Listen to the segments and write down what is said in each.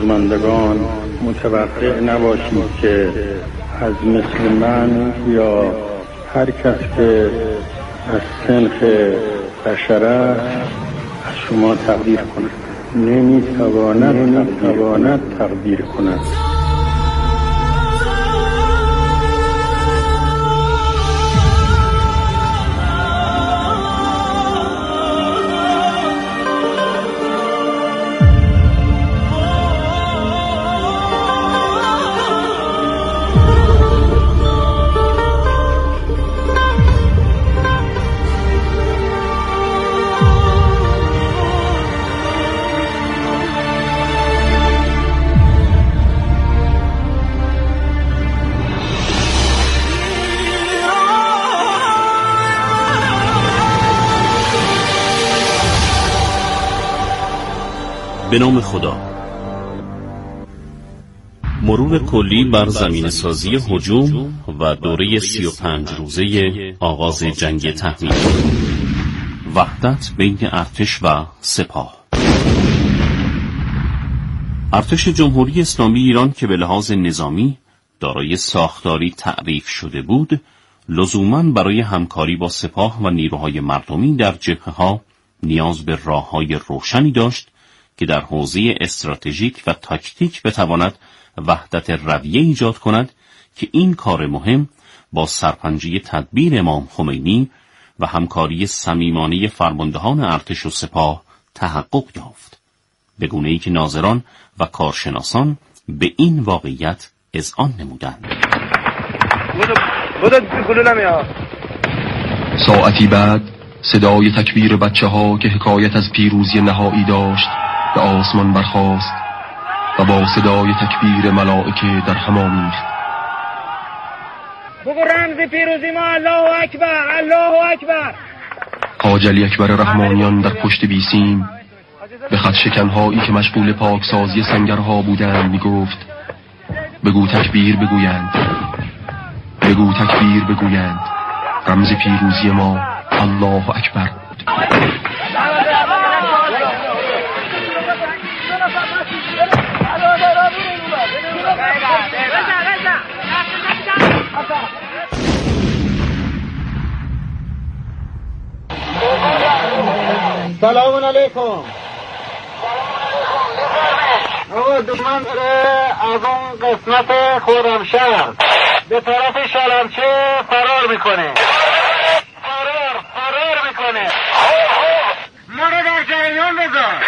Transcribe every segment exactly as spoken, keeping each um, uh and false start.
سالمندگان متوقع نباشید که از مثل من یا هر کس که از سنخ بشر است از شما تقدیر کند. نمیتواند نمیتواند تقدیر کند. به نام خدا. مرور کلی بر زمین سازی هجوم و دوره سی و پنج روزه آغاز جنگ تحمیل. وحدت بین ارتش و سپاه. ارتش جمهوری اسلامی ایران که به لحاظ نظامی دارای ساختاری تعریف شده بود، لزوماً برای همکاری با سپاه و نیروهای مردمی در جبهه‌ها نیاز به راه‌های روشنی داشت که در حوزه استراتژیک و تاکتیک بتواند وحدت رویه ایجاد کند که این کار مهم با سرپنجی تدبیر امام خمینی و همکاری صمیمانه فرماندهان ارتش و سپاه تحقق یافت، به گونه‌ای که ناظران و کارشناسان به این واقعیت اذعان نمودند. ساعتی بعد صدای تکبیر بچه ها که حکایت از پیروزی نهایی داشت به آسمان برخاست و با صدای تکبیر ملائکه در هم آمیخت. بگو رمز پیروزی ما الله اکبر، الله اکبر. حاج علی اکبر رحمانیان در پشت بیسیم به خط شکنهایی که مشغول پاکسازی سنگرها بودند می گفت بگو تکبیر بگویند، بگو تکبیر بگویند. رمز پیروزی ما الله اکبر بود. سلام علیکم. آقا دشمن داره از اون قسمت خرمشهر به طرف شلمچه فرار میکنه. فرار فرار میکنه. ما رو در جریان بذار.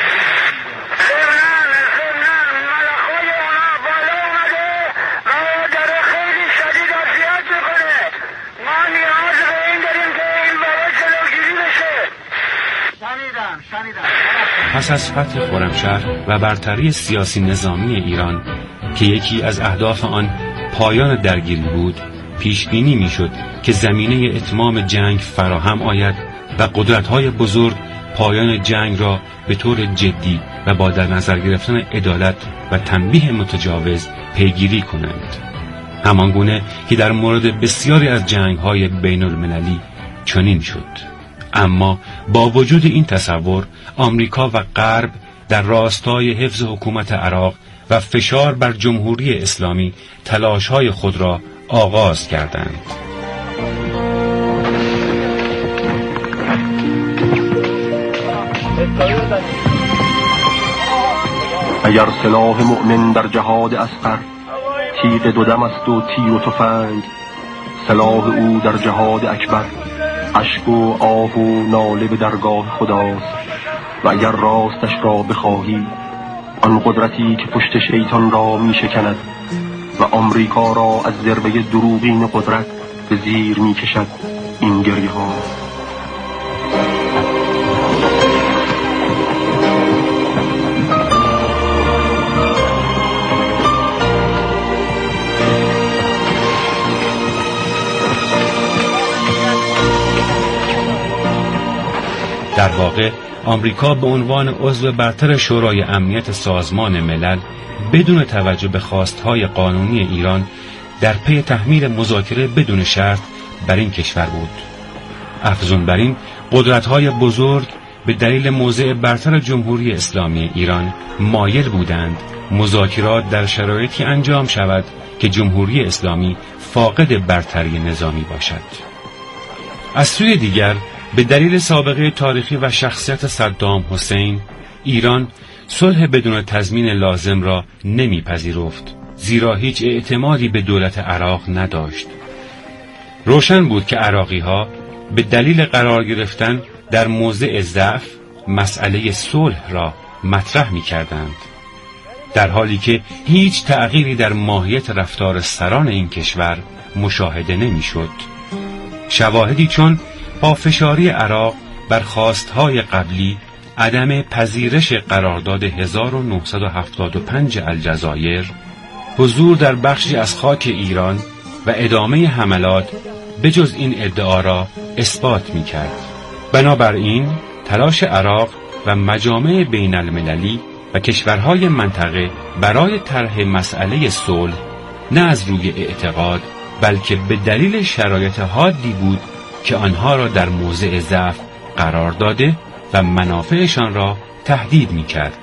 پس از فتح خرمشهر و برتری سیاسی نظامی ایران که یکی از اهداف آن پایان درگیری بود، پیش بینی میشد که زمینه اتمام جنگ فراهم آید و قدرت‌های بزرگ پایان جنگ را به طور جدی و با در نظر گرفتن عدالت و تنبیه متجاوز پیگیری کنند، همانگونه که در مورد بسیاری از جنگ‌های بین المللی چنین شد. اما با وجود این تصور، آمریکا و غرب در راستای حفظ حکومت عراق و فشار بر جمهوری اسلامی تلاش‌های خود را آغاز کردند. اگر سلاح مؤمن در جهاد اصغر تیغ دو دم است و تیر و تفنگ، سلاح او در جهاد اکبر اشک و آه و ناله به درگاه خداست. و اگر راستش را بخواهی، آن قدرتی که پشت شیطان را می شکند و آمریکا را از ضربه دروغین قدرت به زیر می کشد، این گریه ها. در واقع آمریکا به عنوان عضو برتر شورای امنیت سازمان ملل بدون توجه به خواستهای قانونی ایران در پی تحمیل مذاکره بدون شرط بر این کشور بود. افزون بر این، قدرت‌های بزرگ به دلیل موضع برتر جمهوری اسلامی ایران مایل بودند مذاکرات در شرایطی انجام شود که جمهوری اسلامی فاقد برتری نظامی باشد. از سوی دیگر به دلیل سابقه تاریخی و شخصیت صدام حسین، ایران صلح بدون تضمین لازم را نمیپذیرفت، زیرا هیچ اعتمادی به دولت عراق نداشت. روشن بود که عراقی‌ها به دلیل قرار گرفتن در موضع ضعف مسئله صلح را مطرح می‌کردند، در حالی که هیچ تغییری در ماهیت رفتار سران این کشور مشاهده نمی‌شد. شواهدی چون پافشاری عراق بر خواستهای قبلی، عدم پذیرش قرارداد هزار و نهصد و هفتاد و پنج الجزایر، حضور در بخشی از خاک ایران و ادامه حملات بجز این ادعا را اثبات می‌کرد. بنابراین تلاش عراق و مجامع بین المللی و کشورهای منطقه برای طرح مسئله صلح نه از روی اعتقاد بلکه به دلیل شرایط حادی بود که آنها را در موضع ضعف قرار داده و منافعشان را تهدید می‌کرد.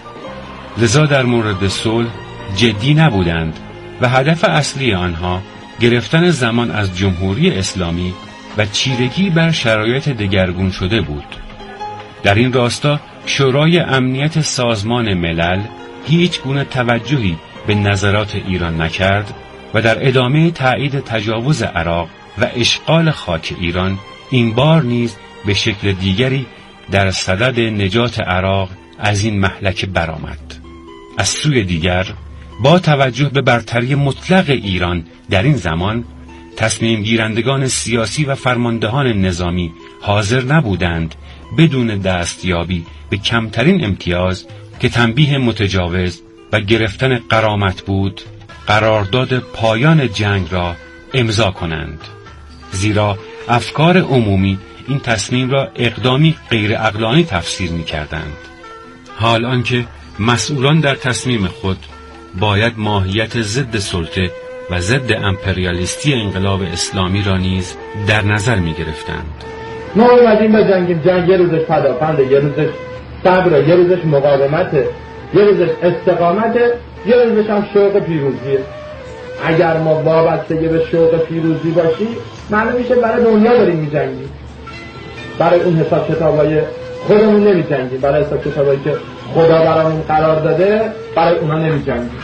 لذا در مورد صلح جدی نبودند و هدف اصلی آنها گرفتن زمان از جمهوری اسلامی و چیرگی بر شرایط دگرگون شده بود. در این راستا شورای امنیت سازمان ملل هیچ گونه توجهی به نظرات ایران نکرد و در ادامه تایید تجاوز عراق و اشغال خاک ایران این بار نیز به شکل دیگری در صدد نجات عراق از این مهلکه برآمد. از سوی دیگر با توجه به برتری مطلق ایران در این زمان، تصمیم گیرندگان سیاسی و فرماندهان نظامی حاضر نبودند بدون دستیابی به کمترین امتیاز که تنبیه متجاوز و گرفتن غرامت بود، قرارداد پایان جنگ را امضا کنند، زیرا افکار عمومی این تصمیم را اقدامی غیر عقلانی تفسیر می کردند، حال آنکه مسئولان در تصمیم خود باید ماهیت ضد سلطه و ضد امپریالیستی انقلاب اسلامی را نیز در نظر می گرفتند. ما اومدیم به جنگیم، جنگ یه روزش پداپنده، یه روزش صبره، یه روزش مقاومته، یه روزش استقامته، یه روزش هم شوق پیروزیه. اگر ما وابسته به شوق پیروزی باشیم، معلوم میشه برای دنیا داریم میجنگیم، برای اون حساب کتابای خودمون نمیجنگیم، برای حساب کتابایی که خدا برامون قرار داده برای اونها نمیجنگیم.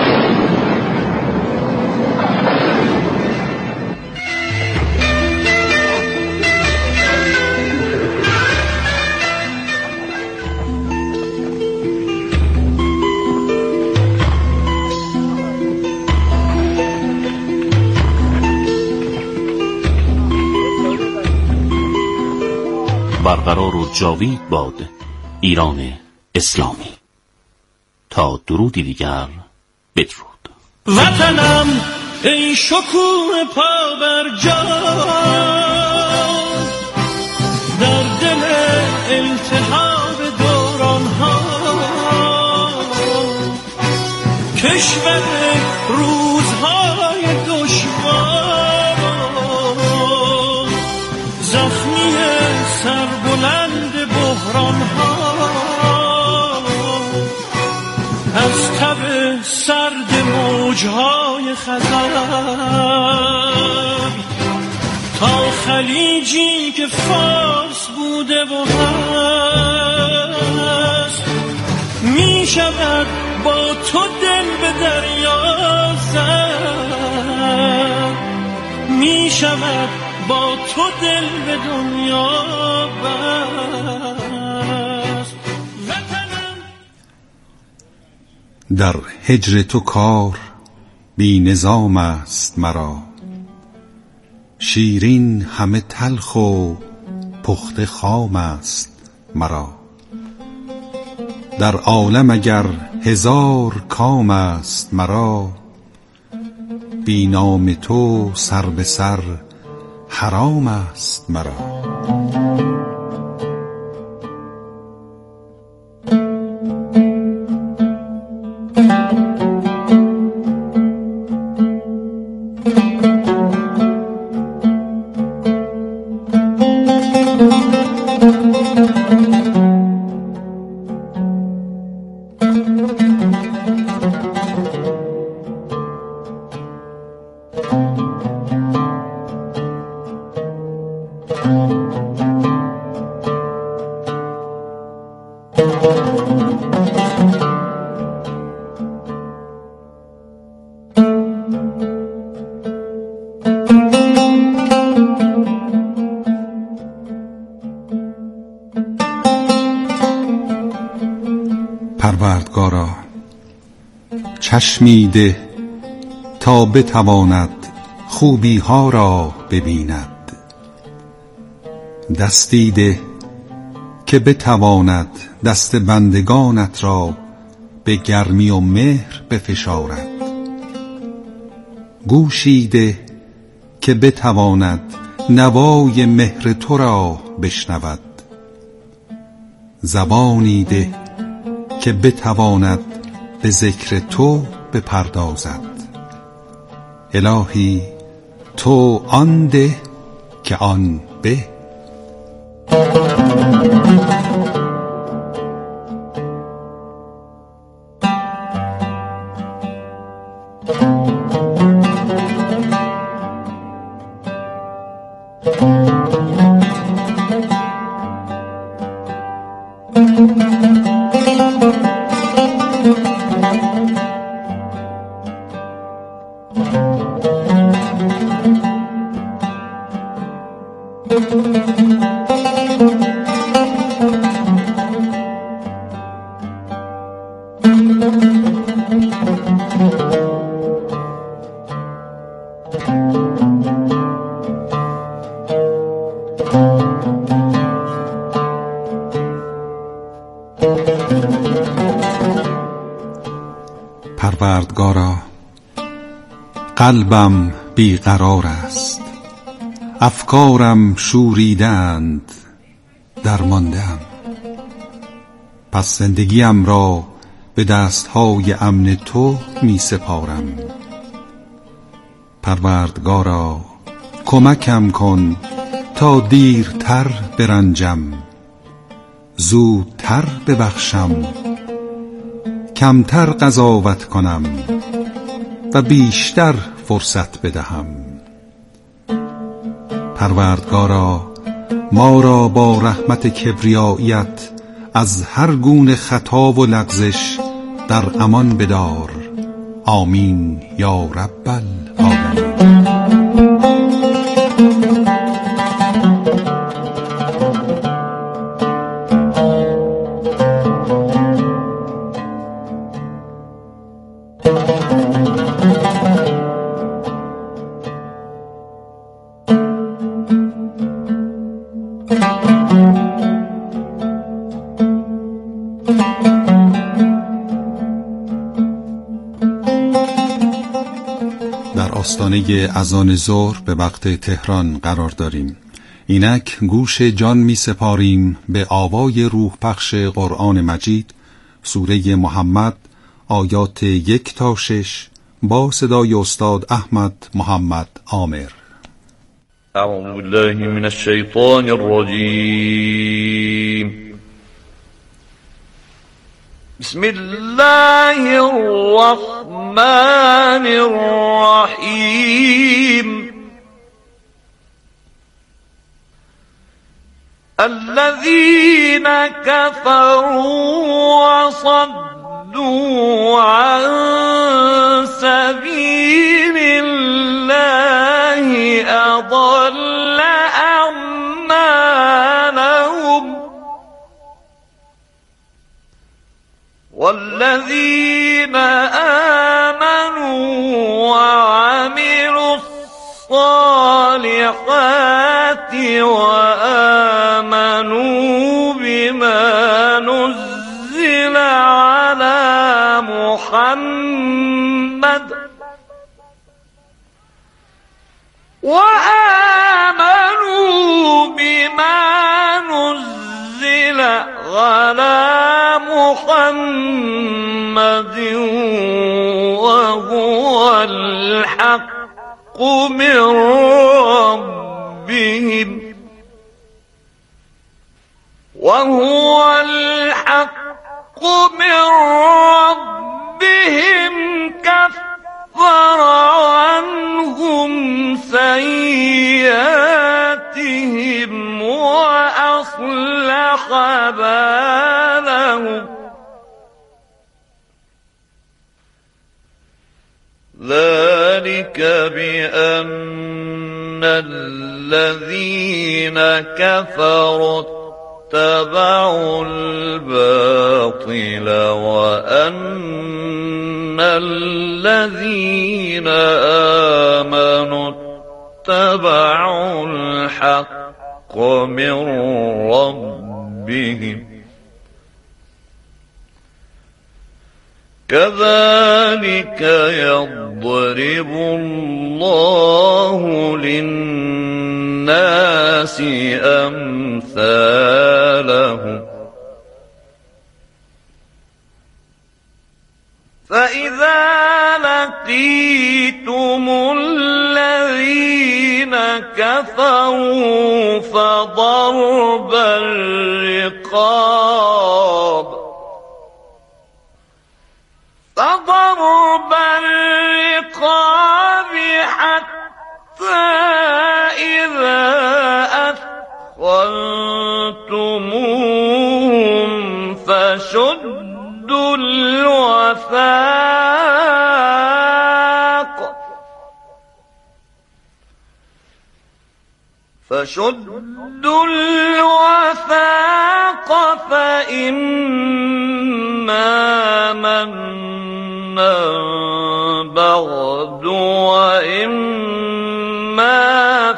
برقرار و جاوید باد ایران اسلامی. تا درودی دیگر بدرود. وطنم ای شکوه پا بر جا، در دل التهاب دوران ها، کشور روزهای دشوار، زخمی سربلند بحران ها، از تب سرد موجهای خزر تا خلیجی که فارس بوده و هست، می شود با تو دل به دریا زد، می شود با تو دل به دنیا بست. در هجر تو کار بی نظام است مرا، شیرین همه تلخ و پخته خام است مرا. در عالم اگر هزار کام است مرا، بی نام تو سر به سر حرام است مرا. پروردگارا چشمی ده تا بتواند خوبی ها را ببیند، دستی ده که بتواند دست بندگانت را به گرمی و مهر بفشارد، گوشی ده که بتواند نوای مهر تو را بشنود، زبانی ده که بتواند به ذکر تو بپردازد. الهی تو آن ده که آن به. پروردگارا قلبم بیقرار است، افکارم شوریدند، درمانده‌ام، پس زندگیم را به دستهای امن تو می سپارم. پروردگارا کمکم کن تا دیرتر برنجم، زودتر ببخشم، کمتر قضاوت کنم و بیشتر فرصت بدهم. پروردگارا ما را با رحمت کبریاییت از هر گونه خطا و لغزش در امان بدار. آمین یا رب العالمین. آستانه اذان ظهر به وقت تهران قرار داریم. اینک گوش جان می سپاریم به آوای روح پخش قرآن مجید، سوره محمد، آیات یک تا شش، با صدای استاد احمد محمد عامر. اعوذ بالله من الشیطان الرجیم. بسم الله الرحمن الرحیم. الذين كفروا وصدوا عن سبيل الله أضل أعمالهم والذين آمنوا وعملوا الصالحات وآمنوا بما نزل على محمد وآمنوا بما نزل على محمد وهو الحق من ربهم وهو الحق من ربهم كفر عنهم سيئاتهم وأصلح بالهم ذلك بأن الذين كفروا اتبعوا الباطل وأن الذين آمنوا اتبعوا الحق من ربهم كذلك يضرب الله للناس أمثالهم فإذا لقيتم الذين كفروا فضرب الرقاب فضرب الرقاب حتى إذا أثخنتموهم فشدوا الوثاق فشدوا الوثاق فإما منا بعد وإما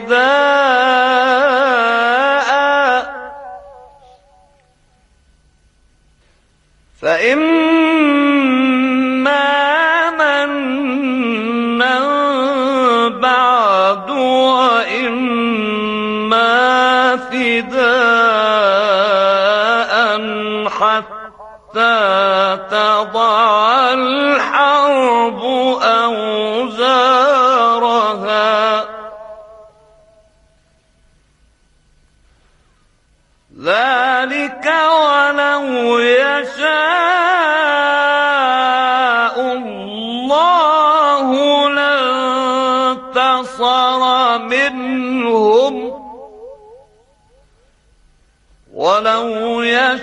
فداء فإما منا بعد وإما فداء حتى تضع الحرب أوزارها ذلك ولو يشاء الله لانتصر منهم ولو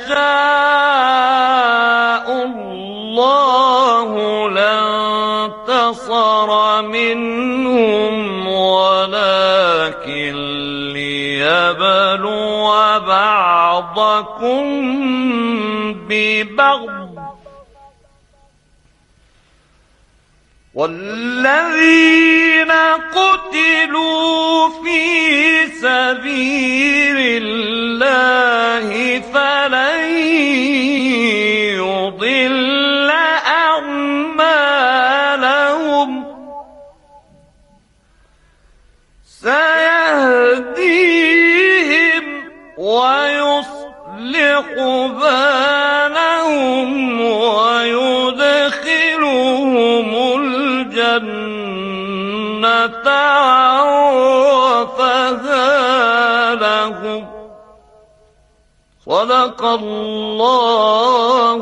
يشاء الله لانتصر منهم ولكن ليبلو بعضكم ببعض والذين قتلوا في سبيل الله فلن يضل أعمالهم سيهديهم ويصلح بالهم ويدخلهم الجنة عرفها لهم صدق الله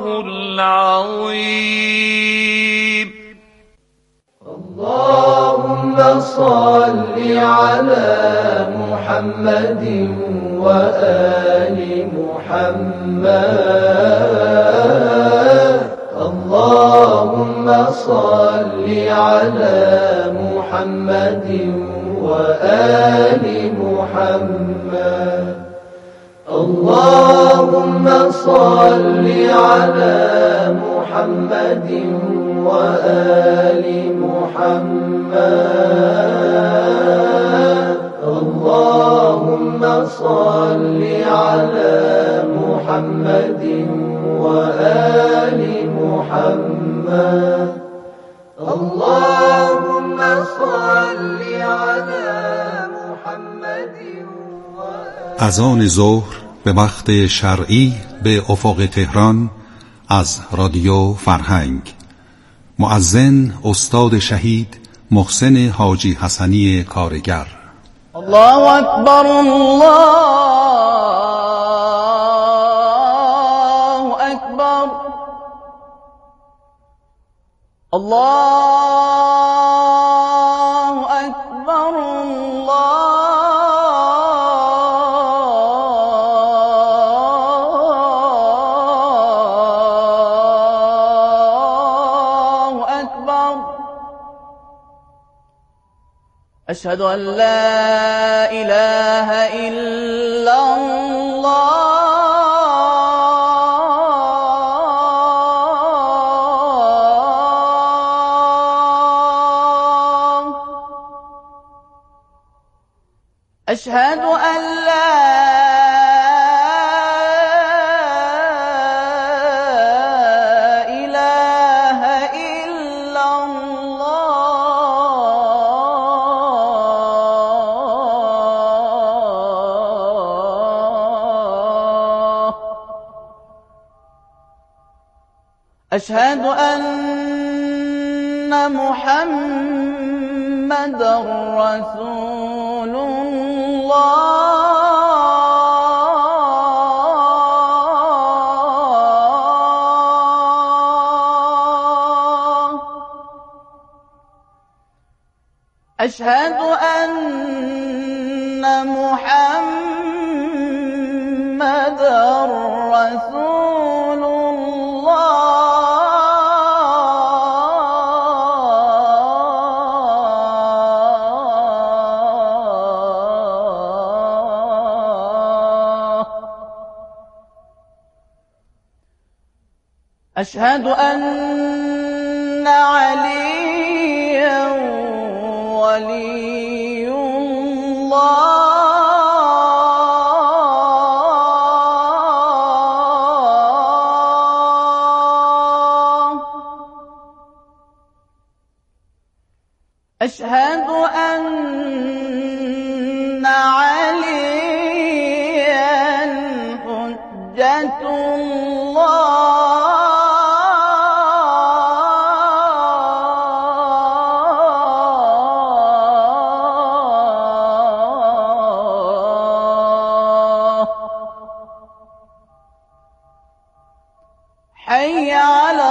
العظيم. اللهم صل على محمد وآل محمد اللهم صل على محمد وآل محمد اللهم صل على محمد وآل محمد اللهم صل على محمد وآل محمد اللهم صل على محمد اذان ظهر به وقت شرعی به افق تهران از رادیو فرهنگ. مؤذن استاد شهید محسن حاجی حسنی کارگر. الله اکبر الله اکبر الله اکبر الله اکبر أشهد أن لا إله إلا الله أشهد أن لا إله إلا الله. أشهد أن محمدًا رسول الله. أشهد أن محمدًا رسول أشهد أن عليا ولي الله. أشهد أن عليا حجة الله. حي على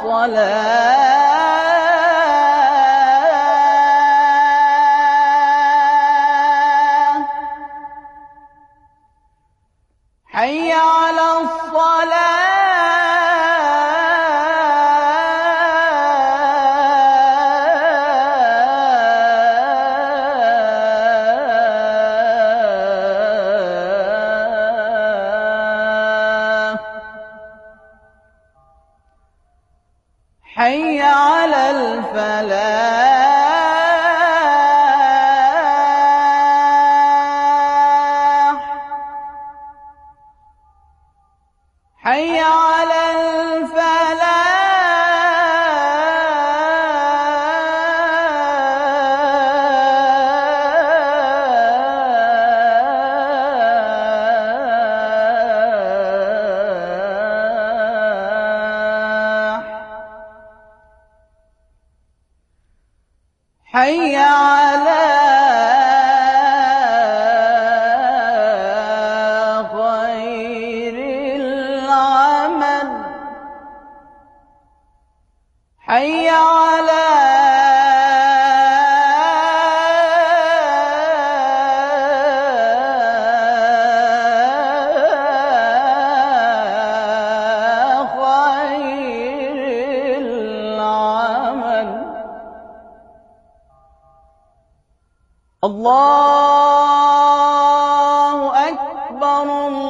الصلاة. حي على الصلاة. حي على الفلاح. حي على الفلاح. حي على خير العمل. حي على خير العمل. الله أكبر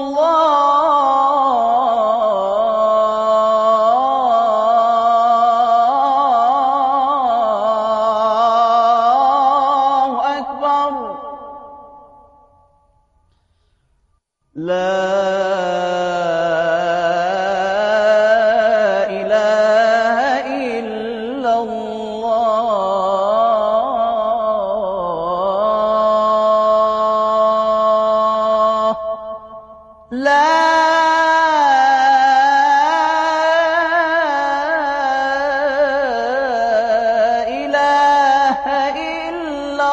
الله أكبر. لا إله إلا الله. لا إله إلا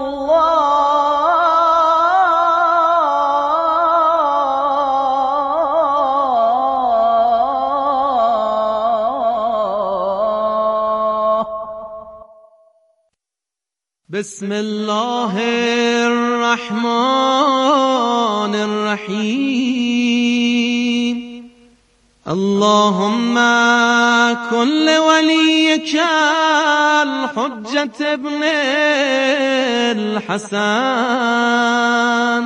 الله. بسم الله الرحمن الرحيم. اللهم كن لوليك الحجة ابن الحسن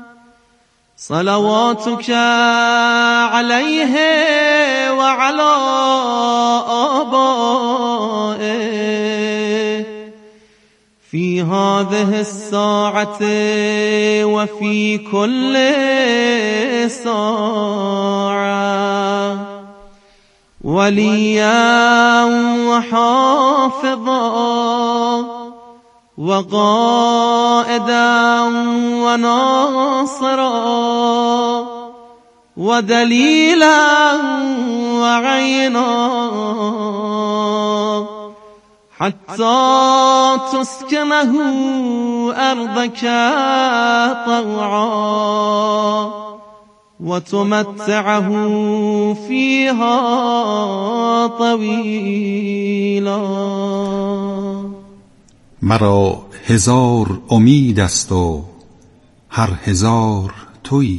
صلواتك عليه وعلى آبائه في في هذه الساعة وفي كل ساعة وليا وحافظا وقائدا وناصرا ودليلا وعينا حتى تسكنه أرضك طوعا وتمتعه فيها طويلا. مرا هزار امید است و هر هزار تویی،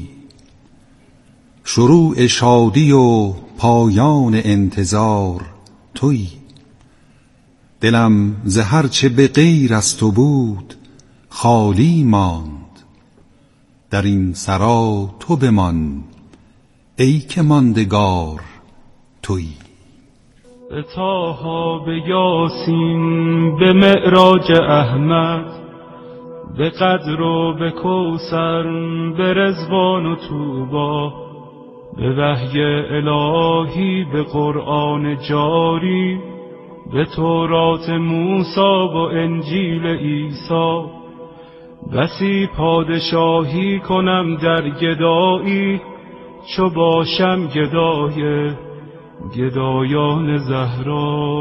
شروع شادی و پایان انتظار تویی. دلم ز هر چه به غیر از تو بود خالی ماند، در این سرا تو بمان ای که ماندگار تویی. به طه، به یاسین، به معراج احمد، به قدر و به کوثر، به رضوان و طوبی، به وحی الهی، به قرآن جاری، به تورات موسی و انجیل عیسی، بسی پادشاهی کنم در گدایی، چو باشم گدای گدایان زهرا.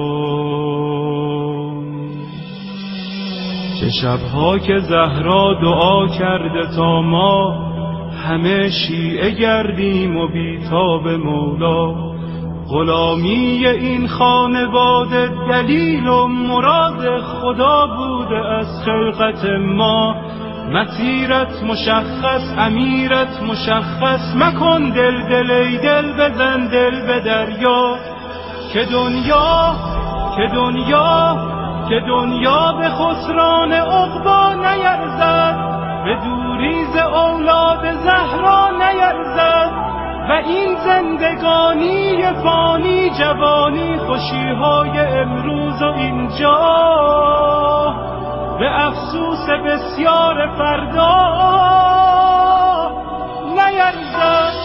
چه شبها که زهرا دعا کرده تا ما همه شیعه گردیم و بیتاب مولا. غلامی این خانواده دلیل و مراد خدا بوده از خلقت ما. مسیرت مشخص، امیرت مشخص، مکن دل دل ای دل، بزن دل به دریا. که دنیا که دنیا که دنیا به خسران عقبا نیرزد، به دوریز اولاد زهرا نیرزد. و این زندگانی فانی، جوانی، خوشیهای امروز و اینجا، به افسوس بسیار فردا نیرزد.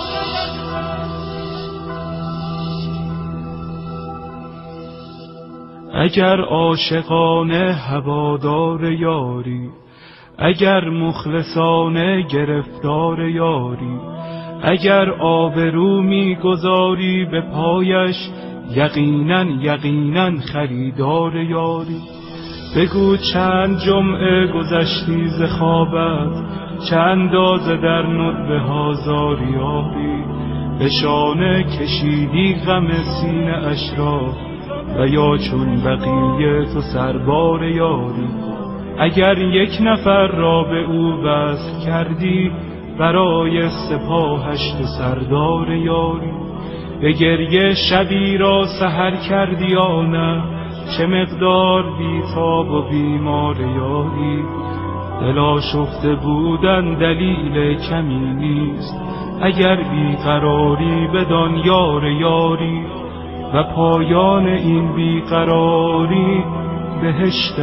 اگر عاشقانه هوادار یاری، اگر مخلصانه گرفتار یاری، اگر آبرو می‌گذاری به پایش، یقیناً یقیناً خریدار یاری. بگو چند جمعه گذشتی ز خوابت، چند اندازه در ندبه ها زاریاری، به شانه کشیدی غم سینه اش را، و یا چون بقیه تو سربار یاری. اگر یک نفر را به او وصل کردی، برای سپاهش تو سردار یاری. به گریه شبی را سحر کردی یا نه، چه مقدار بیتاب و بیمار یاری. دل آشفته بودن دلیل کمی نیست، اگر بیقراری بدان یار یاری. و پایان این بیقراری بهشت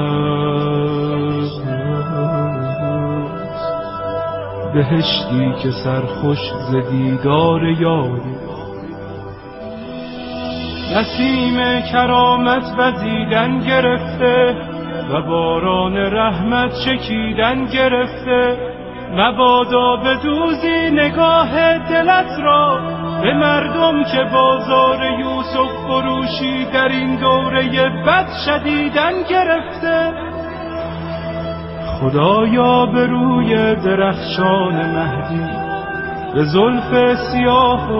است، بهشتی که سرخوش ز دیدار یاری. نسیم کرامت وزیدن گرفته و باران رحمت چکیدن گرفته. مبادا بدوزی نگاه دلت را به مردم که بازار یوسف فروشی در این دوره بد شدیدن گرفته. خدایا به روی درخشان مهدی، به زلف سیاه